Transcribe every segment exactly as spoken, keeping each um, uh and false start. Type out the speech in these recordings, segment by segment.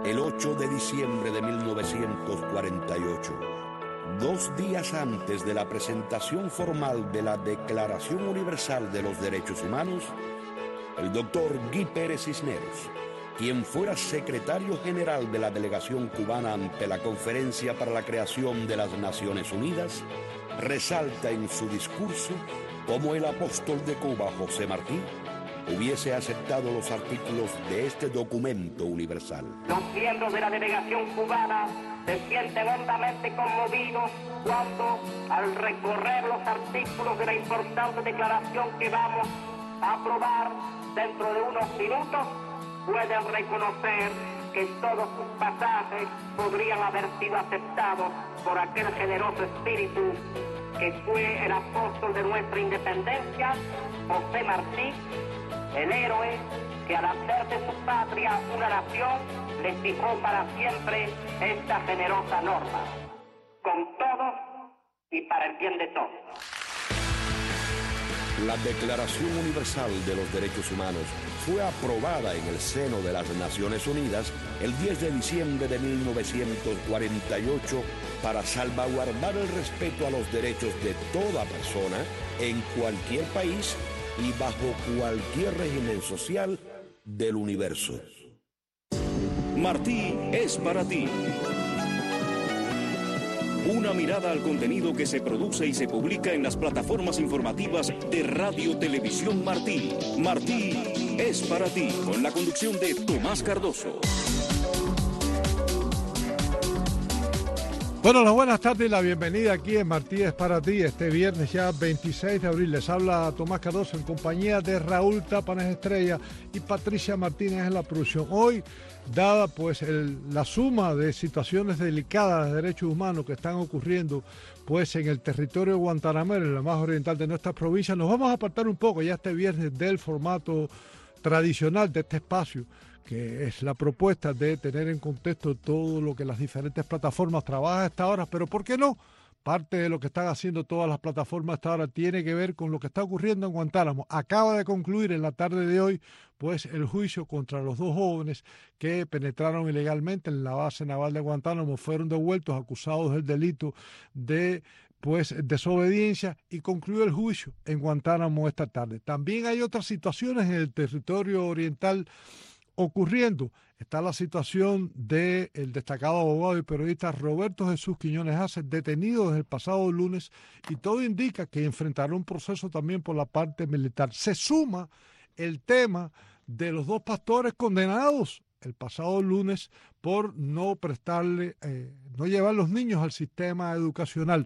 El ocho de diciembre de mil novecientos cuarenta y ocho, dos días antes de la presentación formal de la Declaración Universal de los Derechos Humanos, el doctor Guy Pérez Cisneros, quien fuera secretario general de la delegación cubana ante la Conferencia para la Creación de las Naciones Unidas, resalta en su discurso cómo el apóstol de Cuba, José Martí, hubiese aceptado los artículos de este documento universal. Los miembros de la delegación cubana se sienten hondamente conmovidos cuando, al recorrer los artículos de la importante declaración que vamos a aprobar dentro de unos minutos, pueden reconocer que todos sus pasajes podrían haber sido aceptados por aquel generoso espíritu que fue el apóstol de nuestra independencia, José Martí, el héroe que al hacer de su patria una nación le fijó para siempre esta generosa norma, con todos y para el bien de todos. La Declaración Universal de los Derechos Humanos fue aprobada en el seno de las Naciones Unidas el diez de diciembre de mil novecientos cuarenta y ocho para salvaguardar el respeto a los derechos de toda persona en cualquier país y bajo cualquier régimen social del universo. Martí es para ti. Una mirada al contenido que se produce y se publica en las plataformas informativas de Radio Televisión Martí. Martí es para ti, con la conducción de Tomás Cardoso. Bueno, las buenas tardes y la bienvenida aquí en Martí es para ti, este viernes ya veintiséis de abril. Les habla Tomás Cardoso en compañía de Raúl Tapanes Estrella y Patricia Martínez en la producción. Hoy, dada pues el, la suma de situaciones delicadas de derechos humanos que están ocurriendo pues en el territorio de Guantanamero, en la más oriental de nuestra provincia, nos vamos a apartar un poco ya este viernes del formato tradicional de este espacio, que es la propuesta de tener en contexto todo lo que las diferentes plataformas trabajan a esta hora, pero ¿por qué no? Parte de lo que están haciendo todas las plataformas hasta ahora tiene que ver con lo que está ocurriendo en Guantánamo. Acaba de concluir en la tarde de hoy pues el juicio contra los dos jóvenes que penetraron ilegalmente en la base naval de Guantánamo, fueron devueltos acusados del delito de pues desobediencia y concluyó el juicio en Guantánamo esta tarde. También hay otras situaciones en el territorio oriental ocurriendo. Está la situación del destacado abogado y periodista Roberto Jesús Quiñones Aces, detenido desde el pasado lunes, y todo indica que enfrentará un proceso también por la parte militar. Se suma el tema de los dos pastores condenados el pasado lunes por no prestarle, eh, no llevar los niños al sistema educacional.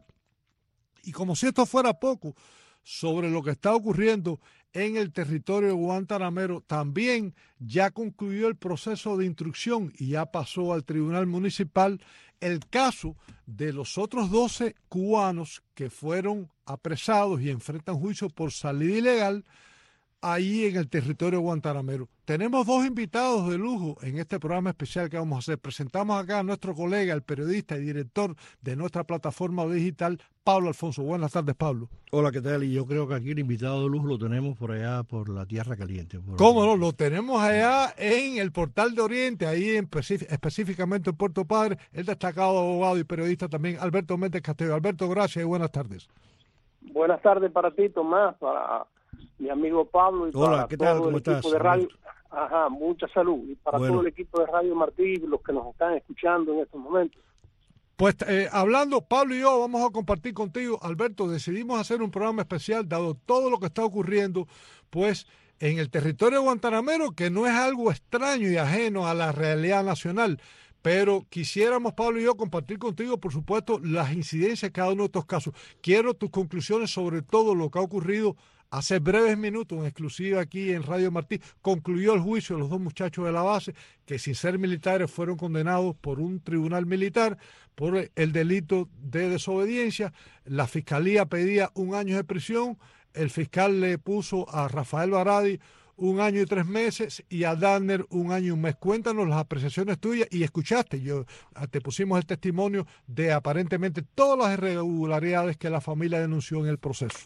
Y como si esto fuera poco, sobre lo que está ocurriendo en el territorio guantanamero, también ya concluyó el proceso de instrucción y ya pasó al Tribunal Municipal el caso de los otros doce cubanos que fueron apresados y enfrentan juicio por salida ilegal ahí en el territorio guantanamero. Tenemos dos invitados de lujo en este programa especial que vamos a hacer. Presentamos acá a nuestro colega, el periodista y director de nuestra plataforma digital, Pablo Alfonso. Buenas tardes, Pablo. Hola, ¿qué tal? Y yo creo que aquí el invitado de lujo lo tenemos por allá, por la Tierra Caliente. ¿Cómo no? Lo tenemos allá en el Portal de Oriente, ahí en específicamente en Puerto Padre, el destacado abogado y periodista también, Alberto Méndez Castillo. Alberto, gracias y buenas tardes. Buenas tardes para ti, Tomás, para mi amigo Pablo y Hola, para ¿qué todo tal? el ¿Cómo equipo estás? de radio. Ajá, mucha salud. Y para bueno. todo el equipo de Radio Martí y los que nos están escuchando en estos momentos. Pues eh, hablando, Pablo y yo vamos a compartir contigo, Alberto, decidimos hacer un programa especial dado todo lo que está ocurriendo pues en el territorio guantanamero, que no es algo extraño y ajeno a la realidad nacional. Pero quisiéramos, Pablo y yo, compartir contigo, por supuesto, las incidencias de cada uno de estos casos. Quiero tus conclusiones sobre todo lo que ha ocurrido hace breves minutos, en exclusiva aquí en Radio Martí. Concluyó el juicio de los dos muchachos de la base, que sin ser militares fueron condenados por un tribunal militar por el delito de desobediencia. La fiscalía pedía un año de prisión. El fiscal le puso a Rafael Baradi un año y tres meses y a Danner un año y un mes. Cuéntanos las apreciaciones tuyas y escuchaste, yo te pusimos el testimonio de aparentemente todas las irregularidades que la familia denunció en el proceso.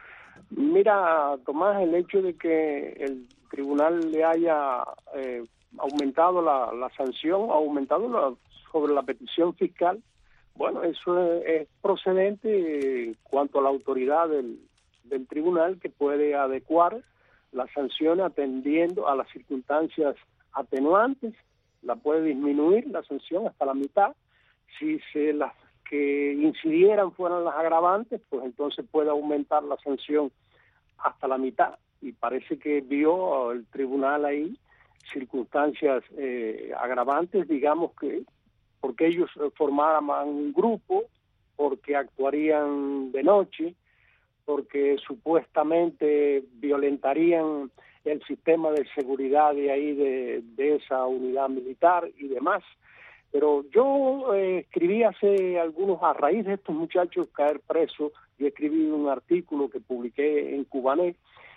Mira, Tomás, el hecho de que el tribunal le haya eh, aumentado la, la sanción, ha aumentado la, sobre la petición fiscal. Bueno, eso es, es procedente en cuanto a la autoridad del, del tribunal, que puede adecuar las sanciones atendiendo a las circunstancias atenuantes, la puede disminuir la sanción hasta la mitad. Si se las que incidieran fueran las agravantes, pues entonces puede aumentar la sanción hasta la mitad. Y parece que vio el tribunal ahí circunstancias eh, agravantes, digamos que porque ellos formaran un grupo, porque actuarían de noche, porque supuestamente violentarían el sistema de seguridad de ahí de, de esa unidad militar y demás. Pero yo eh, escribí hace algunos, a raíz de estos muchachos caer presos, yo escribí un artículo que publiqué en Cubanet,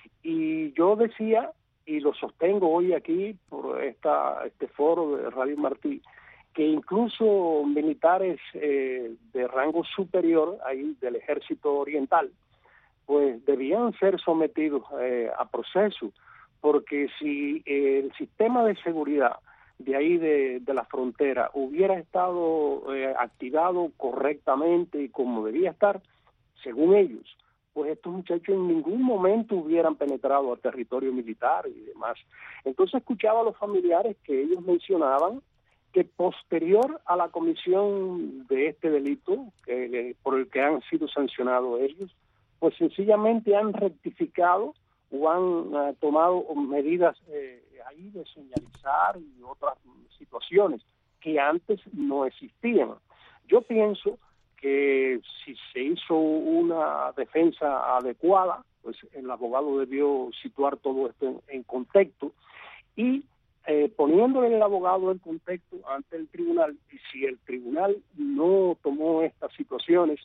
y yo decía, y lo sostengo hoy aquí por esta este foro de Radio Martí, que incluso militares eh, de rango superior ahí del Ejército Oriental, pues debían ser sometidos eh, a proceso, porque si eh, el sistema de seguridad de ahí de, de la frontera hubiera estado eh, activado correctamente y como debía estar, según ellos, pues estos muchachos en ningún momento hubieran penetrado al territorio militar y demás. Entonces escuchaba a los familiares que ellos mencionaban que posterior a la comisión de este delito, que, por el que han sido sancionados ellos, pues sencillamente han rectificado o han uh, tomado medidas eh, ahí de señalizar y otras situaciones que antes no existían. Yo pienso que si se hizo una defensa adecuada, pues el abogado debió situar todo esto en, en contexto y eh, poniéndole el abogado en contexto ante el tribunal, y si el tribunal no tomó estas situaciones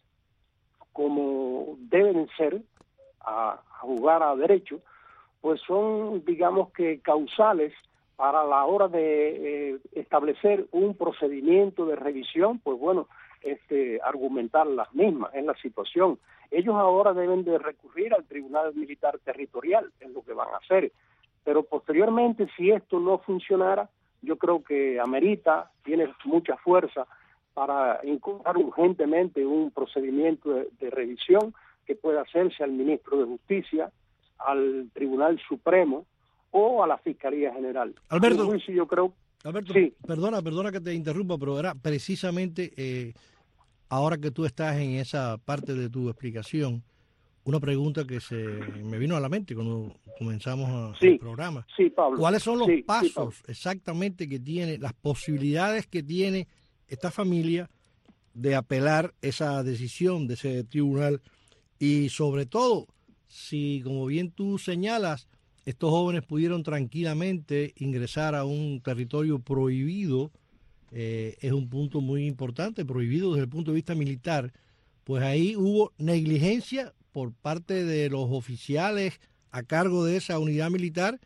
como deben ser, a, a jugar a derecho, pues son, digamos que, causales para la hora de eh, establecer un procedimiento de revisión, pues bueno, este, argumentar las mismas en la situación. Ellos ahora deben de recurrir al Tribunal Militar Territorial, es lo que van a hacer, pero posteriormente, si esto no funcionara, yo creo que amerita, tiene mucha fuerza para incorporar urgentemente un procedimiento de, de revisión que pueda hacerse al ministro de Justicia, al Tribunal Supremo o a la Fiscalía General. Alberto, juicio, yo creo, Alberto sí. perdona, perdona que te interrumpa, pero era precisamente eh, ahora que tú estás en esa parte de tu explicación, una pregunta que se me vino a la mente cuando comenzamos a, sí, el programa. Sí, Pablo. ¿Cuáles son los sí, pasos sí, exactamente que tiene, las posibilidades que tiene esta familia de apelar esa decisión de ese tribunal? Y sobre todo, si, como bien tú señalas, estos jóvenes pudieron tranquilamente ingresar a un territorio prohibido, eh, es un punto muy importante, prohibido desde el punto de vista militar, pues ahí hubo negligencia por parte de los oficiales a cargo de esa unidad militar,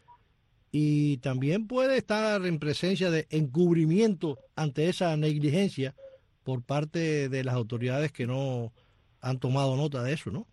y también puede estar en presencia de encubrimiento ante esa negligencia por parte de las autoridades que no han tomado nota de eso, ¿no?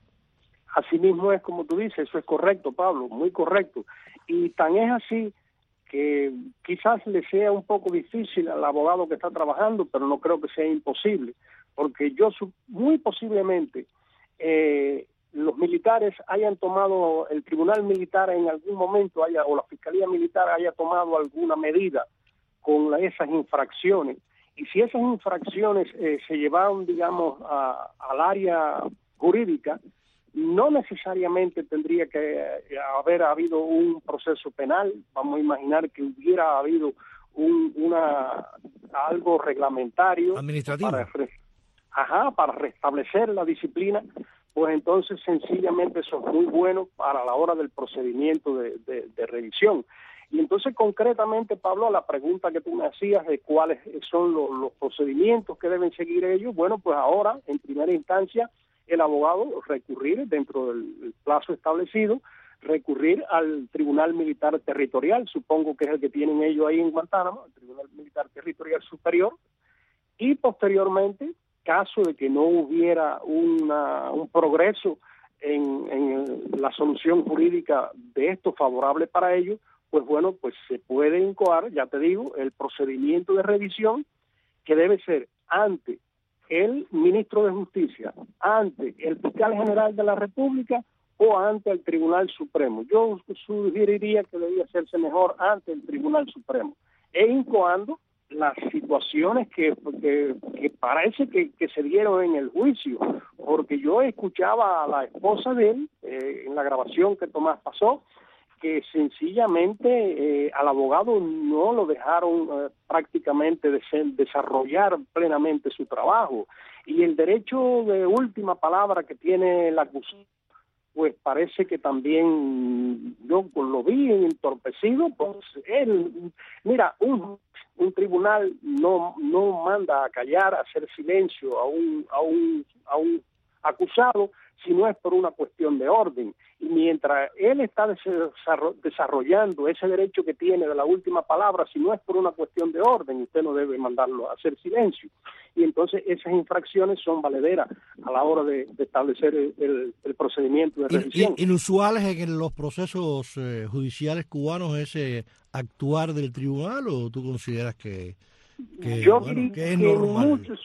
Así mismo es como tú dices, eso es correcto, Pablo, muy correcto. Y tan es así que quizás le sea un poco difícil al abogado que está trabajando, pero no creo que sea imposible, porque yo muy posiblemente eh, los militares hayan tomado, el tribunal militar en algún momento haya, o la fiscalía militar haya tomado alguna medida con la, esas infracciones, y si esas infracciones eh, se llevaron, digamos, a, al área jurídica, no necesariamente tendría que haber habido un proceso penal. Vamos a imaginar que hubiera habido un, una algo reglamentario administrativo para, ajá, para restablecer la disciplina, pues entonces sencillamente eso es muy bueno para la hora del procedimiento de, de, de revisión. Y entonces concretamente, Pablo, a la pregunta que tú me hacías de cuáles son los, los procedimientos que deben seguir ellos, bueno, pues ahora, en primera instancia, el abogado recurrir dentro del plazo establecido, recurrir al Tribunal Militar Territorial, supongo que es el que tienen ellos ahí en Guantánamo, el Tribunal Militar Territorial Superior, y posteriormente, caso de que no hubiera una, un progreso en, en la solución jurídica de esto favorable para ellos, pues bueno, pues se puede incoar, ya te digo, el procedimiento de revisión que debe ser ante el ministro de Justicia, ante el fiscal general de la República o ante el Tribunal Supremo. Yo sugeriría que debía hacerse mejor ante el Tribunal Supremo, e incoando las situaciones que, que, que parece que, que se dieron en el juicio, porque yo escuchaba a la esposa de él, eh, en la grabación que Tomás pasó, que sencillamente eh, al abogado no lo dejaron eh, prácticamente de ser, desarrollar plenamente su trabajo, y el derecho de última palabra que tiene el acusado, pues parece que también yo lo vi entorpecido. Pues él, mira, un, un tribunal no no manda a callar, a hacer silencio a un a un a un acusado si no es por una cuestión de orden. Y mientras él está desarrollando ese derecho que tiene de la última palabra, si no es por una cuestión de orden, usted no debe mandarlo a hacer silencio. Y entonces esas infracciones son valederas a la hora de, de establecer el, el, el procedimiento de revisión. In, inusuales en los procesos eh, judiciales cubanos ese actuar del tribunal, ¿o tú consideras que, que, Yo bueno, diría que es que normal? Muchos,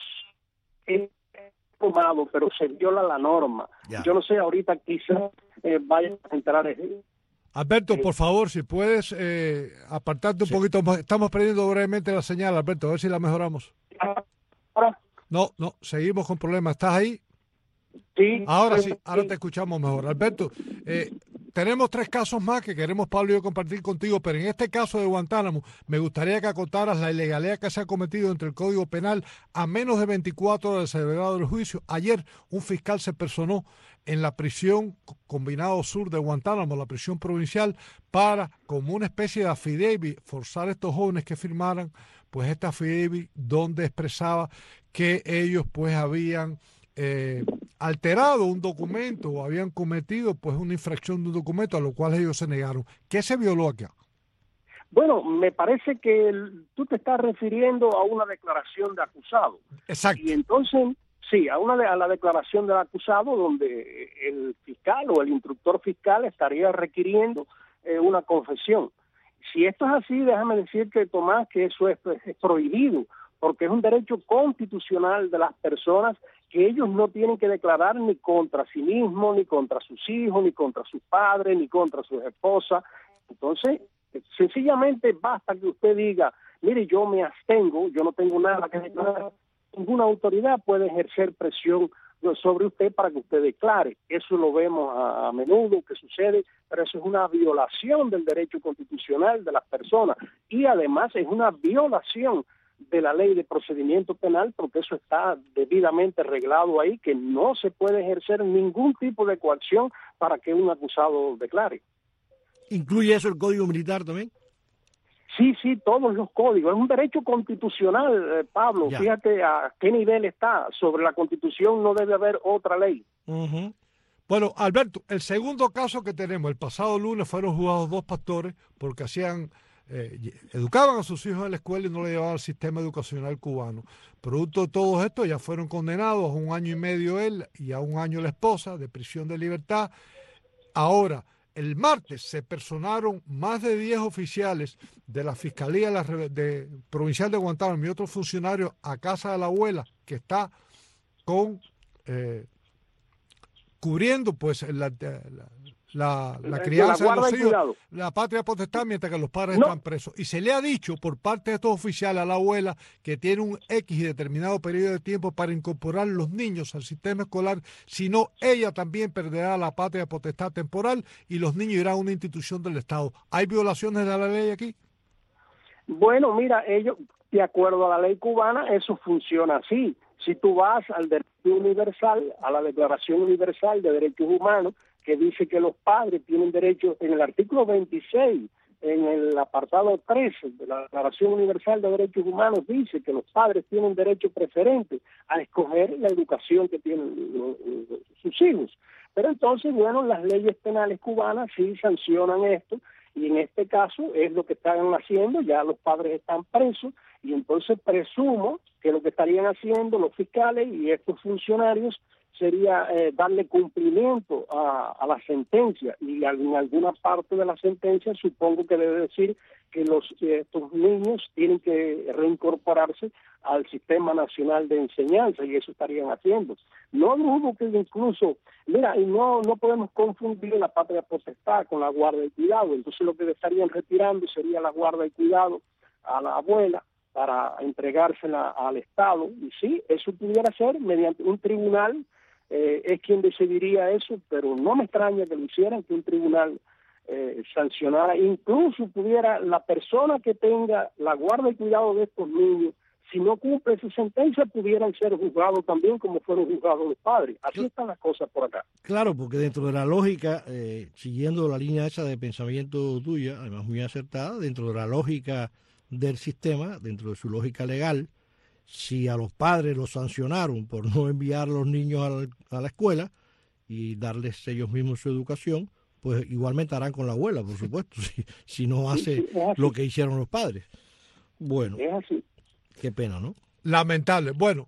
eh, tomado, pero se viola la norma. Ya. Yo no sé, ahorita quizás eh, vayan a entrar en... Alberto, por favor, si puedes eh, apartarte un sí. poquito más. Estamos perdiendo brevemente la señal, Alberto, a ver si la mejoramos. ¿Ahora? No, no, seguimos con problemas. ¿Estás ahí? Sí. Ahora sí, ahora te escuchamos mejor. Alberto, eh, tenemos tres casos más que queremos, Pablo y yo, compartir contigo, pero en este caso de Guantánamo me gustaría que acotaras la ilegalidad que se ha cometido entre el Código Penal a menos de veinticuatro horas del celebrado del juicio. Ayer un fiscal se personó en la prisión Combinado Sur de Guantánamo, la prisión provincial, para, como una especie de affidavit, forzar a estos jóvenes que firmaran pues este affidavit donde expresaba que ellos pues habían eh, alterado un documento o habían cometido pues una infracción de un documento, a lo cual ellos se negaron. ¿Qué se violó acá? Bueno, me parece que el, tú te estás refiriendo a una declaración de acusado. Exacto. Y entonces, sí, a una de, a la declaración del acusado, donde el fiscal o el instructor fiscal estaría requiriendo eh, una confesión. Si esto es así, déjame decirte, Tomás, que eso es, es prohibido, porque es un derecho constitucional de las personas que ellos no tienen que declarar ni contra sí mismos, ni contra sus hijos, ni contra sus padres, ni contra sus esposas. Entonces, sencillamente basta que usted diga, mire, yo me abstengo, yo no tengo nada que declarar. Ninguna autoridad puede ejercer presión sobre usted para que usted declare. Eso lo vemos a, a menudo que sucede, pero eso es una violación del derecho constitucional de las personas, y además es una violación de la ley de procedimiento penal, porque eso está debidamente reglado ahí, que no se puede ejercer ningún tipo de coacción para que un acusado declare. ¿Incluye eso el Código Militar también? Sí, sí, todos los códigos. Es un derecho constitucional, eh, Pablo. Ya. Fíjate a qué nivel está. Sobre la Constitución no debe haber otra ley. Uh-huh. Bueno, Alberto, el segundo caso que tenemos, el pasado lunes fueron juzgados dos pastores porque hacían... Eh, educaban a sus hijos en la escuela y no le llevaban al sistema educacional cubano. Producto de todo esto ya fueron condenados a un año y medio él y a un año la esposa de prisión de libertad. Ahora, el martes se personaron más de diez oficiales de la Fiscalía de la, de, Provincial de Guantánamo y otros funcionarios a casa de la abuela, que está con eh, cubriendo pues la, la La, la crianza la de los hijos, la patria potestad, mientras que los padres no. están presos. Y se le ha dicho por parte de estos oficiales a la abuela que tiene un X y determinado periodo de tiempo para incorporar los niños al sistema escolar, si no, ella también perderá la patria potestad temporal y los niños irán a una institución del Estado. ¿Hay violaciones de la ley aquí? Bueno, mira, ellos, de acuerdo a la ley cubana, eso funciona así. Si tú vas al derecho universal, a la Declaración Universal de Derechos Humanos, que dice que los padres tienen derecho, en el artículo veintiséis, en el apartado trece de la Declaración Universal de Derechos Humanos, dice que los padres tienen derecho preferente a escoger la educación que tienen sus hijos. Pero entonces, bueno, las leyes penales cubanas sí sancionan esto, y en este caso es lo que están haciendo, ya los padres están presos, y entonces presumo que lo que estarían haciendo los fiscales y estos funcionarios sería eh, darle cumplimiento a, a la sentencia, y en alguna parte de la sentencia supongo que debe decir que los eh, estos niños tienen que reincorporarse al Sistema Nacional de Enseñanza, y eso estarían haciendo. No dudo que incluso, mira, y no no podemos confundir la patria potestad con la guarda y cuidado. Entonces lo que estarían retirando sería la guarda y cuidado a la abuela para entregársela al Estado, y sí, eso pudiera ser mediante un tribunal. Eh, es quien decidiría eso, pero no me extraña que lo hicieran, que un tribunal eh, sancionara, incluso pudiera la persona que tenga la guarda y cuidado de estos niños, si no cumple su sentencia, pudieran ser juzgados también como fueron juzgados los padres. Así están las cosas por acá. Claro, porque dentro de la lógica, eh, siguiendo la línea esa de pensamiento tuya, además muy acertada, dentro de la lógica del sistema, dentro de su lógica legal, si a los padres los sancionaron por no enviar a los niños a la, a la escuela y darles ellos mismos su educación, pues igualmente harán con la abuela, por supuesto, si, si no hace sí, sí, lo que hicieron los padres. Bueno, es así. Qué pena, ¿no? Lamentable. Bueno,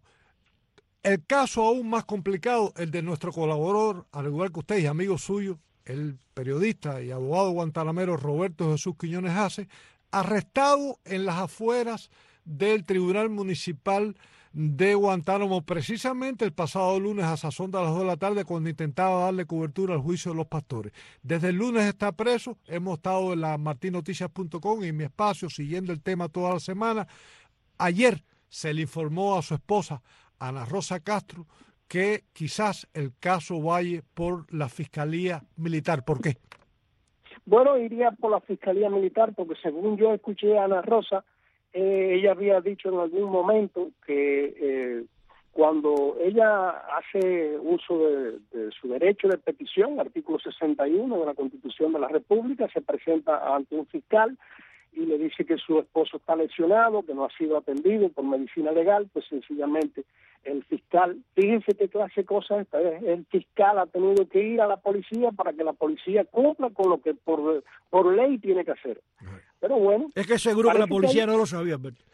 el caso aún más complicado, el de nuestro colaborador, al igual que usted y amigo suyo, el periodista y abogado guantanamero Roberto Jesús Quiñones Hace, arrestado en las afueras del Tribunal Municipal de Guantánamo, precisamente el pasado lunes a sazón de las dos de la tarde, cuando intentaba darle cobertura al juicio de los pastores. Desde el lunes está preso, hemos estado en la martin noticias punto com y en mi espacio siguiendo el tema toda la semana. Ayer se le informó a su esposa, Ana Rosa Castro, que quizás el caso vaya por la Fiscalía Militar. ¿Por qué? Bueno, iría por la Fiscalía Militar porque según yo escuché a Ana Rosa, Eh, ella había dicho en algún momento que eh, cuando ella hace uso de, de su derecho de petición, artículo sesenta y uno de la Constitución de la República, se presenta ante un fiscal y le dice que su esposo está lesionado, que no ha sido atendido por medicina legal, pues sencillamente el fiscal, fíjense qué clase de cosas esta es, el fiscal ha tenido que ir a la policía para que la policía cumpla con lo que por, por ley tiene que hacer. Pero bueno. Es que seguro que la policía que... no lo sabía, Alberto.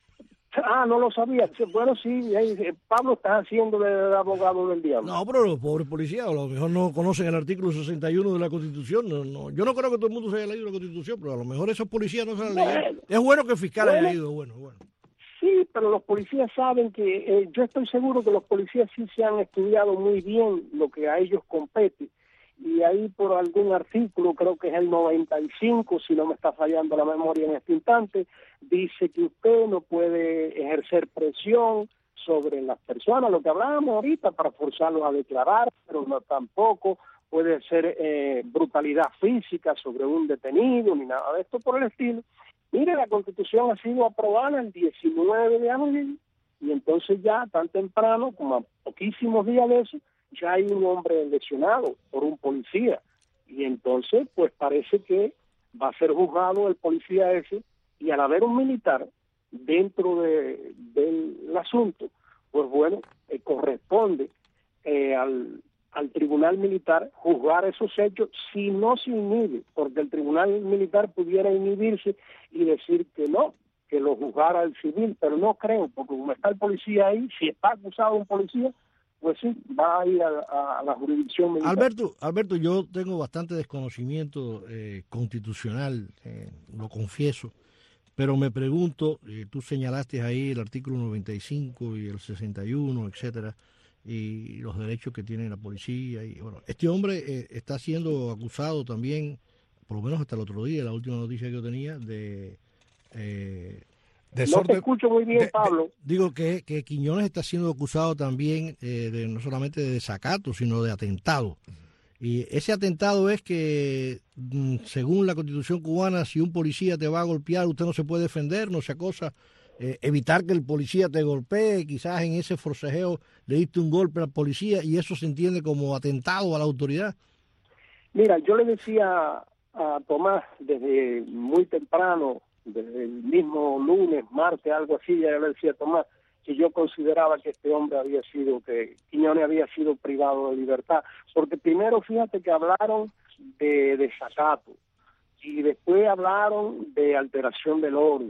Ah, no lo sabía. Bueno, sí, Pablo está haciendo de, de abogado del diablo. No, pero los pobres policías a lo mejor no conocen el artículo sesenta y uno de la Constitución. No, no, yo no creo que todo el mundo se haya leído la Constitución, pero a lo mejor esos policías no se la han leído. Bueno, es bueno que el fiscal bueno, haya ido, bueno, bueno. Sí, pero los policías saben que, eh, yo estoy seguro que los policías sí se han estudiado muy bien lo que a ellos compete. Y ahí por algún artículo, creo que es el noventa y cinco, si no me está fallando la memoria en este instante, dice que usted no puede ejercer presión sobre las personas, lo que hablábamos ahorita, para forzarlos a declarar, pero no tampoco puede ser eh, brutalidad física sobre un detenido, ni nada de esto por el estilo. Mire, la Constitución ha sido aprobada el diecinueve de abril, y entonces ya tan temprano, como a poquísimos días de eso, ya hay un hombre lesionado por un policía, y entonces pues parece que va a ser juzgado el policía ese, y al haber un militar dentro de, del asunto, pues bueno, eh, corresponde eh, al, al tribunal militar juzgar esos hechos si no se inhibe, porque el tribunal militar pudiera inhibirse y decir que no, que lo juzgara el civil, pero no creo, porque como está el policía ahí, si está acusado un policía, pues sí, va a ir a, a la jurisdicción militar. Alberto, Alberto, yo tengo bastante desconocimiento eh, constitucional, eh, lo confieso, pero me pregunto, eh, tú señalaste ahí el artículo noventa y cinco y el sesenta y uno, etcétera, y los derechos que tiene la policía. Y bueno, este hombre eh, está siendo acusado también, por lo menos hasta el otro día, la última noticia que yo tenía, de... Eh, No te escucho muy bien, de, Pablo. De, digo que, que Quiñones está siendo acusado también eh, de no solamente de desacato, sino de atentado. Y ese atentado es que, según la Constitución cubana, si un policía te va a golpear, usted no se puede defender, no se acosa. Eh, evitar que el policía te golpee, quizás en ese forcejeo le diste un golpe al policía y eso se entiende como atentado a la autoridad. Mira, yo le decía a Tomás desde muy temprano, desde el mismo lunes, martes, algo así, ya le decía a Tomás que yo consideraba que este hombre había sido, que Quiñones había sido privado de libertad, porque primero fíjate que hablaron de desacato y después hablaron de alteración del orden.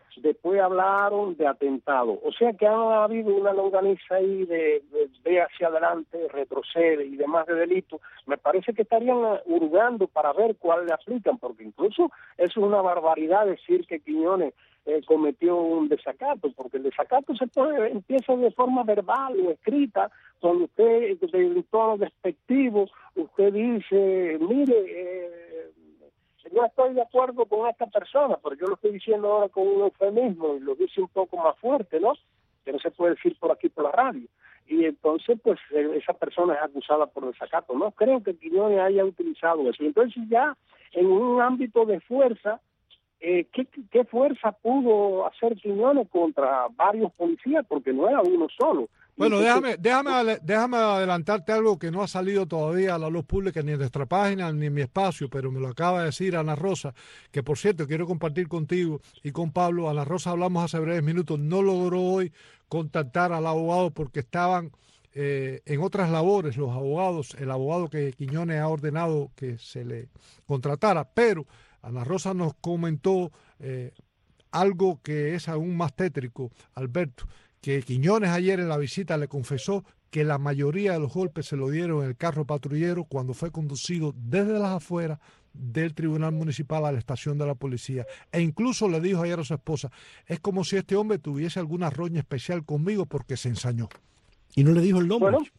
después hablaron de atentado. O sea que ha habido una longaniza ahí de, de, de hacia adelante, retrocede y demás de delitos. Me parece que estarían hurgando para ver cuál le aplican, porque incluso eso es una barbaridad decir que Quiñones eh, cometió un desacato, porque el desacato se puede, empieza de forma verbal o escrita, cuando usted, de un tono despectivo, usted dice, mire, eh, yo estoy de acuerdo con esta persona, pero yo lo estoy diciendo ahora con un eufemismo y lo dice un poco más fuerte, ¿no? Que no se puede decir por aquí por la radio. Y entonces, pues, esa persona es acusada por desacato. No creo que Quiñones haya utilizado eso. Entonces, ya en un ámbito de fuerza, eh, ¿qué, ¿qué fuerza pudo hacer Quiñones contra varios policías? Porque no era uno solo. Bueno, déjame, déjame, déjame adelantarte algo que no ha salido todavía a la luz pública ni en nuestra página ni en mi espacio, pero me lo acaba de decir Ana Rosa, que por cierto quiero compartir contigo y con Pablo. Ana Rosa hablamos hace breves minutos, no logró hoy contactar al abogado porque estaban eh, en otras labores los abogados, el abogado que Quiñones ha ordenado que se le contratara, pero Ana Rosa nos comentó eh, algo que es aún más tétrico, Alberto, que Quiñones ayer en la visita le confesó que la mayoría de los golpes se lo dieron en el carro patrullero cuando fue conducido desde las afueras del Tribunal Municipal a la estación de la policía. E incluso le dijo ayer a su esposa, es como si este hombre tuviese alguna roña especial conmigo porque se ensañó. Y no le dijo el nombre. Bueno,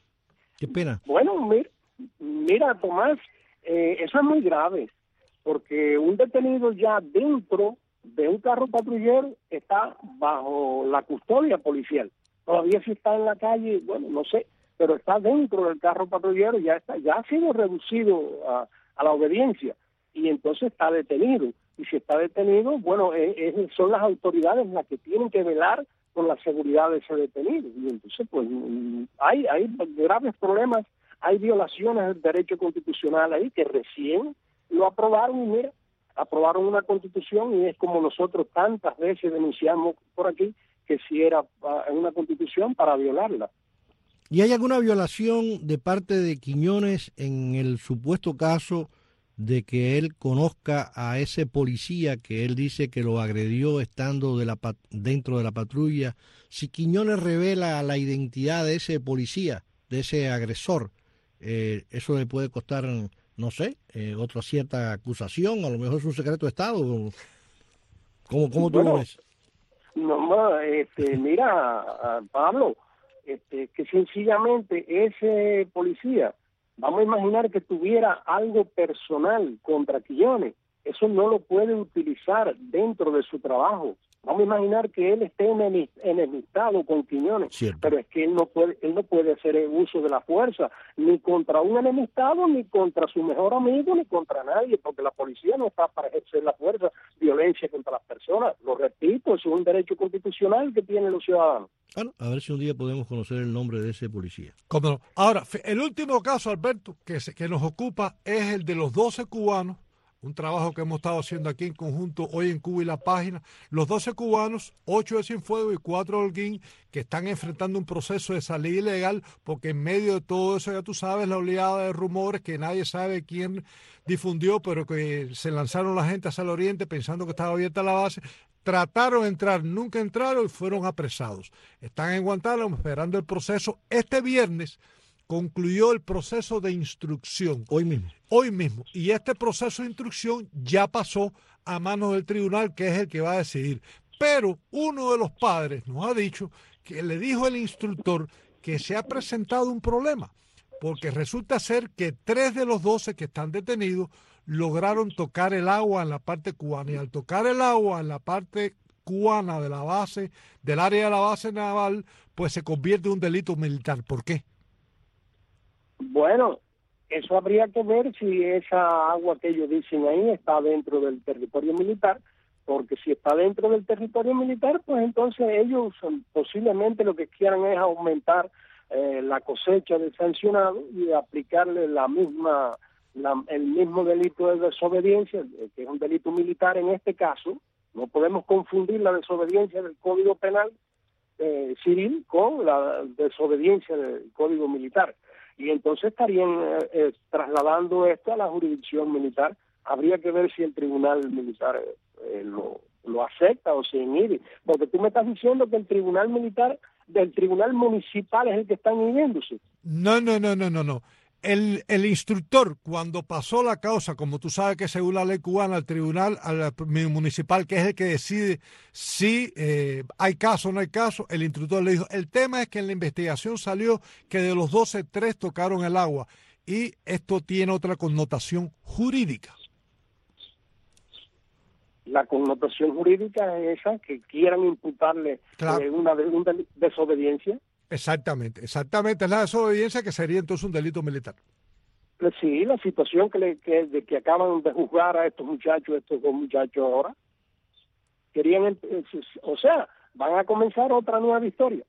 qué pena. Bueno, mira, mira Tomás, eh, eso es muy grave, porque un detenido ya dentro de un carro patrullero está bajo la custodia policial. Todavía si está en la calle, bueno, no sé, pero está dentro del carro patrullero, ya está, ya ha sido reducido a, a la obediencia y entonces está detenido. Y si está detenido, bueno, es, es, son las autoridades las que tienen que velar por la seguridad de ese detenido. Y entonces, pues, hay, hay graves problemas, hay violaciones del derecho constitucional ahí que recién lo aprobaron y mira, aprobaron una constitución y es como nosotros tantas veces denunciamos por aquí que si era una constitución para violarla. ¿Y hay alguna violación de parte de Quiñones en el supuesto caso de que él conozca a ese policía que él dice que lo agredió estando de la dentro de la patrulla? Si Quiñones revela la identidad de ese policía, de ese agresor, eh, eso le puede costar, no sé, eh, otra cierta acusación, a lo mejor es un secreto de Estado. ¿Cómo, cómo tú bueno, lo ves? No, este, mira, Pablo, este, que sencillamente ese policía, vamos a imaginar que tuviera algo personal contra Quiñones, eso no lo puede utilizar dentro de su trabajo. Vamos a imaginar que él esté enemistado con Quiñones, Cierto. Pero es que él no puede, él no puede hacer el uso de la fuerza, ni contra un enemistado, ni contra su mejor amigo, ni contra nadie, porque la policía no está para ejercer la fuerza, violencia contra las personas. Lo repito, eso es un derecho constitucional que tienen los ciudadanos. Bueno, a ver si un día podemos conocer el nombre de ese policía. ¿Cómo no? Ahora, el último caso, Alberto, que, se, que nos ocupa es el de los doce cubanos, un trabajo que hemos estado haciendo aquí en conjunto hoy en Cuba y La Página. Los doce cubanos, ocho de Cienfuegos y cuatro de Holguín, que están enfrentando un proceso de salida ilegal porque en medio de todo eso, ya tú sabes, la oleada de rumores que nadie sabe quién difundió, pero que se lanzaron la gente hacia el oriente pensando que estaba abierta la base. Trataron de entrar, nunca entraron y fueron apresados. Están en Guantánamo esperando el proceso. Este viernes concluyó el proceso de instrucción. Hoy mismo. Hoy mismo. Y este proceso de instrucción ya pasó a manos del tribunal, que es el que va a decidir. Pero uno de los padres nos ha dicho que le dijo el instructor que se ha presentado un problema, porque resulta ser que tres de los doce que están detenidos lograron tocar el agua en la parte cubana. Y al tocar el agua en la parte cubana de la base, del área de la base naval, pues se convierte en un delito militar. ¿Por qué? Bueno, eso habría que ver si esa agua que ellos dicen ahí está dentro del territorio militar, porque si está dentro del territorio militar, pues entonces ellos posiblemente lo que quieran es aumentar eh, la cosecha del sancionado y aplicarle la misma, la, el mismo delito de desobediencia, que es un delito militar en este caso. No podemos confundir la desobediencia del Código Penal eh, civil con la desobediencia del Código Militar. Y entonces estarían eh, eh, trasladando esto a la jurisdicción militar. Habría que ver si el tribunal militar eh, lo, lo acepta o se inhibe, porque tú me estás diciendo que el tribunal militar, del tribunal municipal es el que está inhibiéndose. No, no, no, no, no, no. El, el instructor, cuando pasó la causa, como tú sabes que según la ley cubana, al tribunal al municipal, que es el que decide si eh, hay caso o no hay caso, el instructor le dijo, el tema es que en la investigación salió que de los doce, tres tocaron el agua, y esto tiene otra connotación jurídica. La connotación jurídica es esa, que quieran imputarle claro. eh, una, una desobediencia. Exactamente, exactamente, es la desobediencia que sería entonces un delito militar. Pues sí, la situación que, le, que, de que acaban de juzgar a estos muchachos, estos dos muchachos ahora, querían, o sea, van a comenzar otra nueva historia.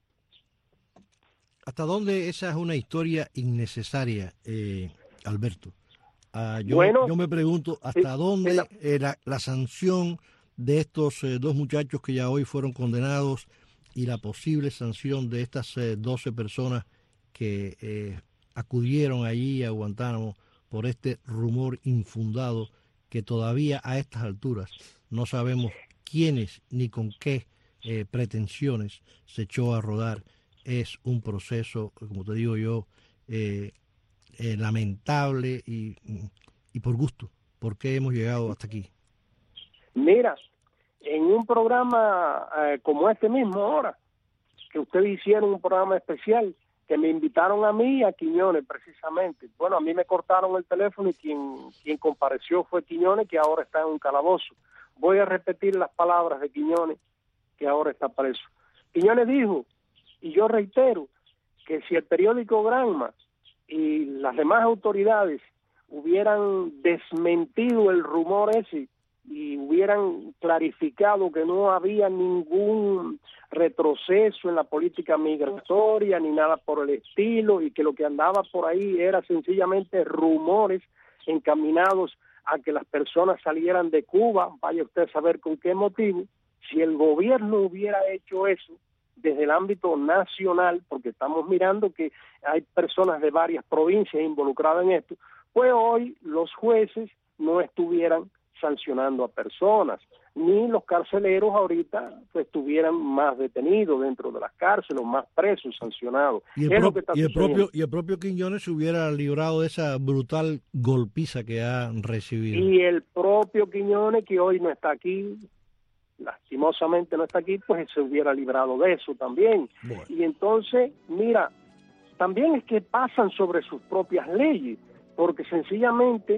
¿Hasta dónde esa es una historia innecesaria, eh, Alberto? Uh, yo, bueno, yo me pregunto hasta sí, dónde la, eh, la, la sanción de estos eh, dos muchachos que ya hoy fueron condenados y la posible sanción de estas eh, doce personas que eh, acudieron allí a Guantánamo por este rumor infundado que todavía a estas alturas no sabemos quiénes ni con qué eh, pretensiones se echó a rodar. Es un proceso, como te digo yo, eh, eh, lamentable y, y por gusto. ¿Por qué hemos llegado hasta aquí? Mira, en un programa eh, como este mismo ahora, que ustedes hicieron un programa especial, que me invitaron a mí y a Quiñones precisamente. Bueno, a mí me cortaron el teléfono y quien, quien compareció fue Quiñones, que ahora está en un calabozo. Voy a repetir las palabras de Quiñones, que ahora está preso. Quiñones dijo, y yo reitero, que si el periódico Granma y las demás autoridades hubieran desmentido el rumor ese y hubieran clarificado que no había ningún retroceso en la política migratoria ni nada por el estilo, y que lo que andaba por ahí era sencillamente rumores encaminados a que las personas salieran de Cuba, vaya usted a saber con qué motivo. Si el gobierno hubiera hecho eso desde el ámbito nacional, porque estamos mirando que hay personas de varias provincias involucradas en esto, pues hoy los jueces no estuvieran sancionando a personas, ni los carceleros ahorita pues, estuvieran más detenidos dentro de las cárceles, más presos, sancionados. Y el, pro y el propio y el propio Quiñones se hubiera librado de esa brutal golpiza que ha recibido. Y el propio Quiñones, que hoy no está aquí, lastimosamente no está aquí, pues se hubiera librado de eso también. Bueno. Y entonces, mira, también es que pasan sobre sus propias leyes, porque sencillamente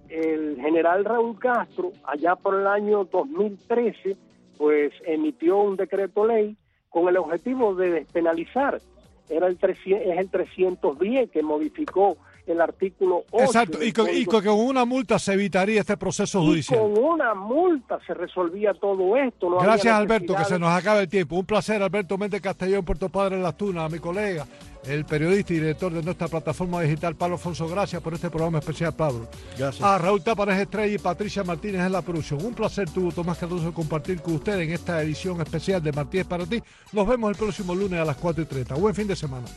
el general Raúl Castro, allá por el año dos mil trece, pues emitió un decreto ley con el objetivo de despenalizar. Era el trescientos, es el trescientos diez que modificó el artículo ocho. Exacto, y con, y con una multa se evitaría este proceso judicial. Y con una multa se resolvía todo esto. No Gracias, Alberto, que se nos acaba el tiempo. Un placer, Alberto Méndez Castellón, Puerto Padre en Las Tunas, a mi colega, el periodista y director de nuestra plataforma digital, Pablo Alfonso. Gracias por este programa especial, Pablo. Gracias. A Raúl Tapanes Estrella y Patricia Martínez en la producción. Un placer tuvo Tomás Cardoso compartir con ustedes en esta edición especial de Martí es para ti. Nos vemos el próximo lunes a las cuatro y treinta. Buen fin de semana.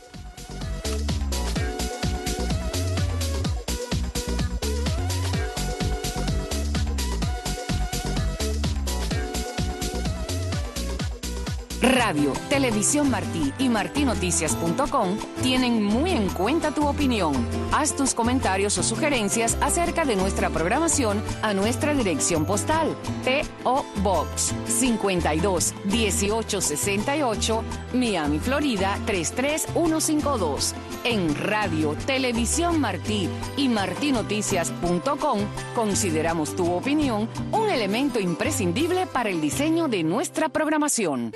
Radio, Televisión Martí y martí noticias punto com tienen muy en cuenta tu opinión. Haz tus comentarios o sugerencias acerca de nuestra programación a nuestra dirección postal P O Box cincuenta y dos dieciocho sesenta y ocho, Miami, Florida tres tres uno cinco dos. En Radio, Televisión Martí y martí noticias punto com consideramos tu opinión un elemento imprescindible para el diseño de nuestra programación.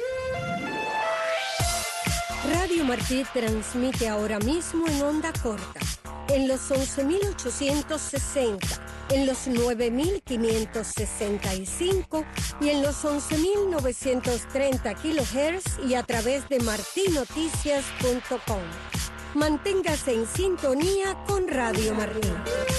Radio Martí transmite ahora mismo en onda corta, en los once mil ochocientos sesenta, en los nueve mil quinientos sesenta y cinco y en los once mil novecientos treinta kilohertz y a través de martí noticias punto com. Manténgase en sintonía con Radio Martí.